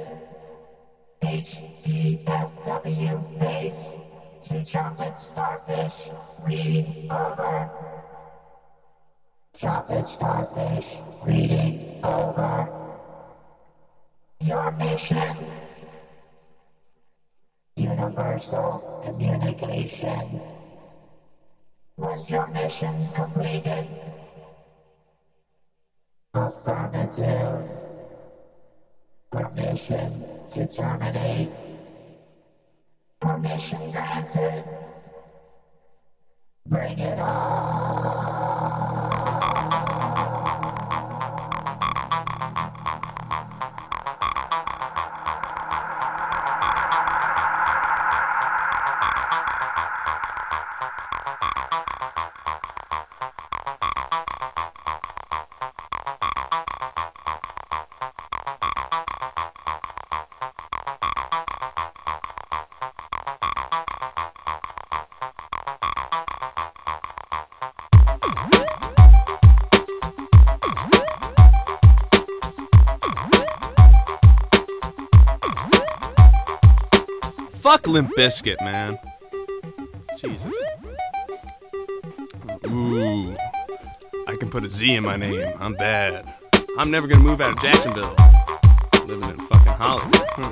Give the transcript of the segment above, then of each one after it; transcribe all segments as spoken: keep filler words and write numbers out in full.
is H E F W base. Two chocolate starfish, read over. Chocolate starfish, reading over. Your mission. Universal communication. Was your mission completed? Affirmative. Permission to terminate. Permission granted. Bring it on. Fuck Limp Bizkit, man. Jesus. Ooh. I can put a Z in my name. I'm bad. I'm never gonna move out of Jacksonville. Living in fucking Hollywood. Hmm.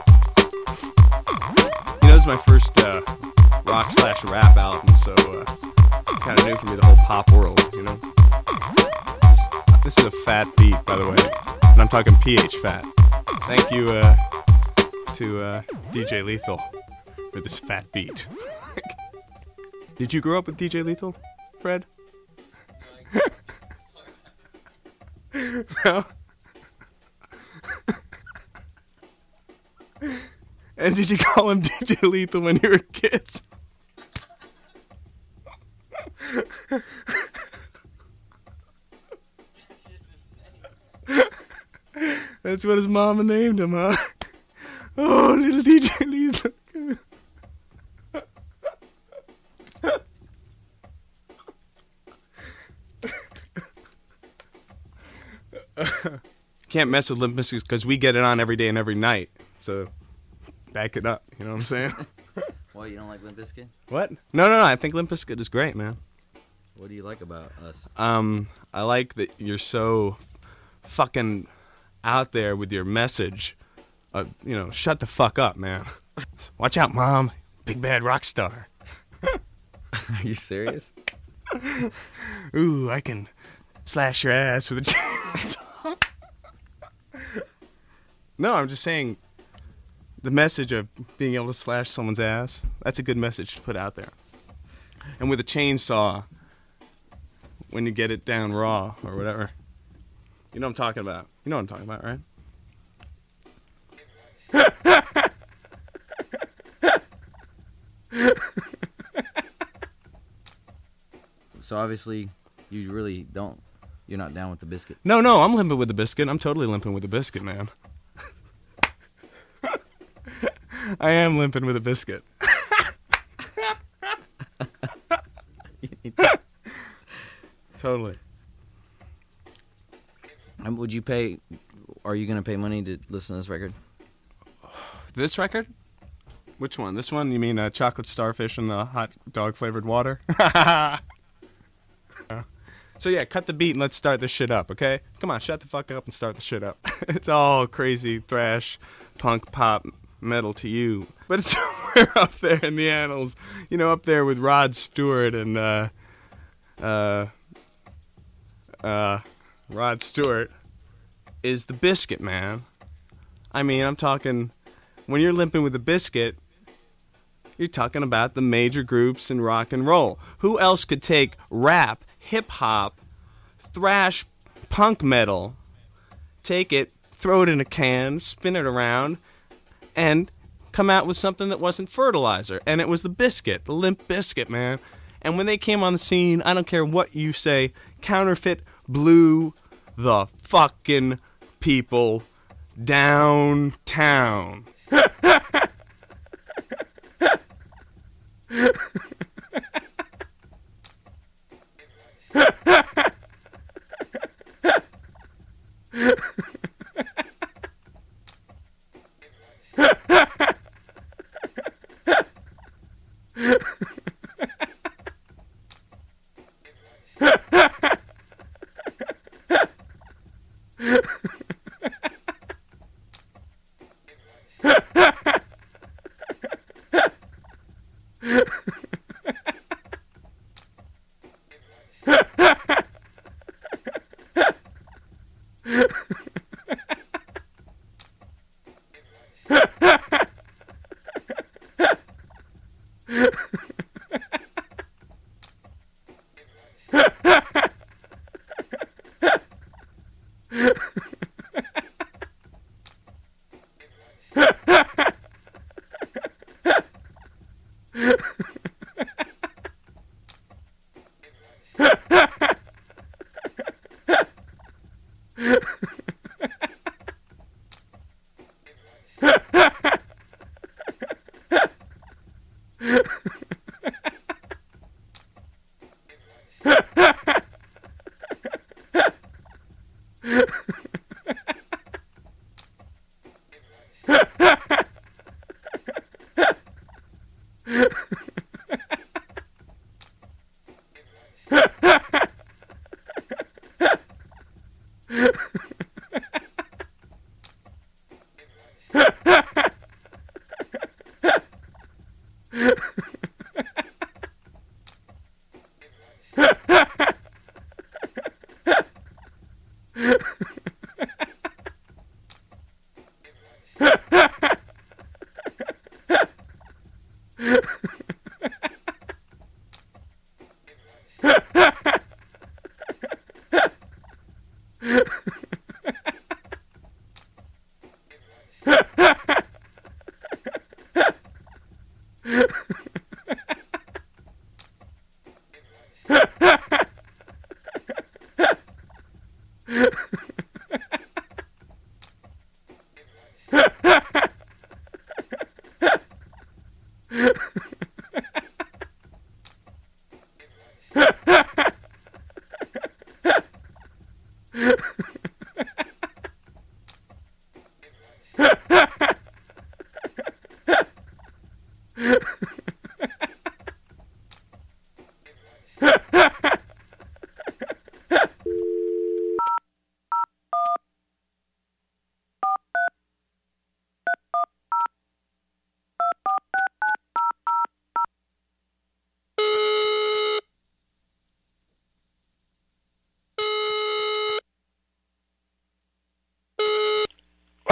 You know, this is my first uh, rock slash rap album, so uh, it's kind of new for me, the whole pop world, you know? This, this is a fat beat, by the way. And I'm talking P H fat. Thank you, uh... to uh, D J Lethal for this fat beat. Did you grow up with D J Lethal, Fred? No. And did you call him D J Lethal when you were kids? That's what his mama named him, huh? Oh, little D J Lethal. Can't mess with Limp Bizkit because we get it on every day and every night. So, back it up. You know what I'm saying? Why, you don't like Limp Bizkit? What? No, no, no. I think Limp Bizkit is great, man. What do you like about us? Um, I like that you're so fucking out there with your message. Uh, you know, shut the fuck up, man. Watch out, Mom. Big bad rock star. Are you serious? Ooh, I can slash your ass with a chainsaw. No, I'm just saying the message of being able to slash someone's ass, that's a good message to put out there. And with a chainsaw, when you get it down raw or whatever. You know what I'm talking about. You know what I'm talking about, right? So obviously, you really don't, you're not down with the biscuit. No, no, I'm limping with the biscuit. I'm totally limping with the biscuit, man. I am limping with a biscuit. Totally. Um, would you pay, are you going to pay money to listen to this record? This record? Which one? This one? You mean uh, Chocolate Starfish and the hot dog flavored water? So yeah, cut the beat and let's start this shit up, okay? Come on, shut the fuck up and start the shit up. It's all crazy thrash, punk, pop, metal to you. But it's somewhere up there in the annals. You know, up there with Rod Stewart and, uh, uh, uh, Rod Stewart is the Biscuit, man. I mean, I'm talking, when you're limping with the Biscuit, you're talking about the major groups in rock and roll. Who else could take rap, hip-hop, thrash, punk metal, take it, throw it in a can, spin it around, and come out with something that wasn't fertilizer? And it was the Biscuit, the Limp Bizkit, man. And when they came on the scene, I don't care what you say, Counterfeit blew the fucking people downtown.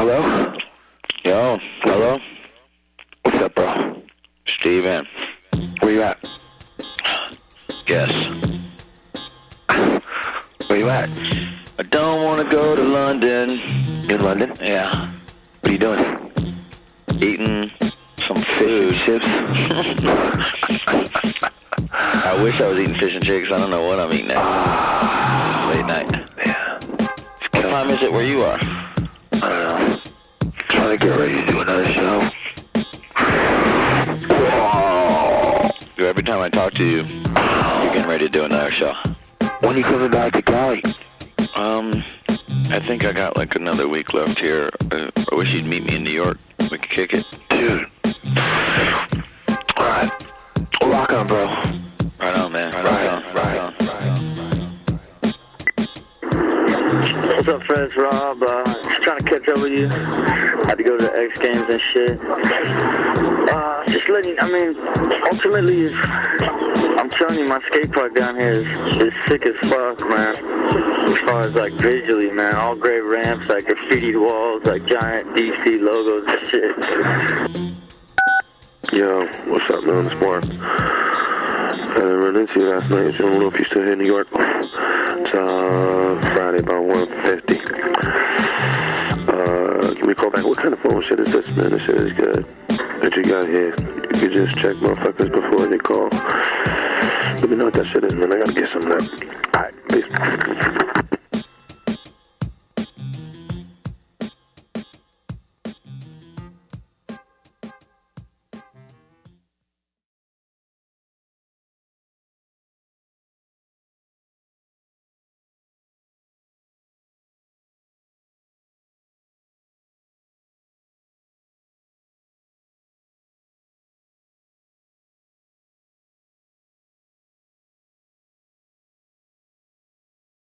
Hello? Yo, hello? What's up, bro? Steven. Where you at? Yes. Where you at? I don't want to go to London. You in London? Yeah. What are you doing? Eating some Fish and food. chips? I wish I was eating fish and chips. I don't know what I'm eating at. Late night. Yeah. What time is it where you are? I don't know. Trying to get ready to do another show. Every time I talk to you, you're getting ready to do another show. When are you coming back to Cali? Um, I think I got like another week left here. Uh, I wish you'd meet me in New York. We could kick it. Dude. Alright. Rock on, bro. Right on, man. Right, Right, on. Right, right, on. What's up, Fred? It's Rob. Uh, just trying to catch up with you. Had to go to the X Games and shit. Uh, just letting, I mean, ultimately, it's, I'm telling you, my skate park down here is, is sick as fuck, man. As far as, like, visually, man. All great ramps, like graffitied walls, like giant D C logos and shit. Yo, what's up, man? It's Mark. I didn't run into you last night. I don't know if you're still here in New York. It's uh, Friday about one fifty. Uh, give me a call back. What kind of phone shit is this, man? This shit is good. That you got here. You can just check motherfuckers before they call. Let me know what that shit is, man. I gotta get some of that. Alright, peace.